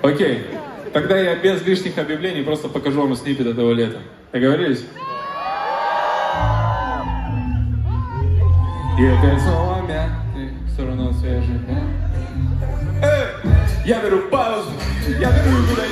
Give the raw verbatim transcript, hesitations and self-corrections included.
Окей. Тогда я без лишних объявлений просто покажу вам сниппет этого лета. Договорились? И опять снова мятый, все равно свежий, да? Эй! Я беру паузу, я беру куда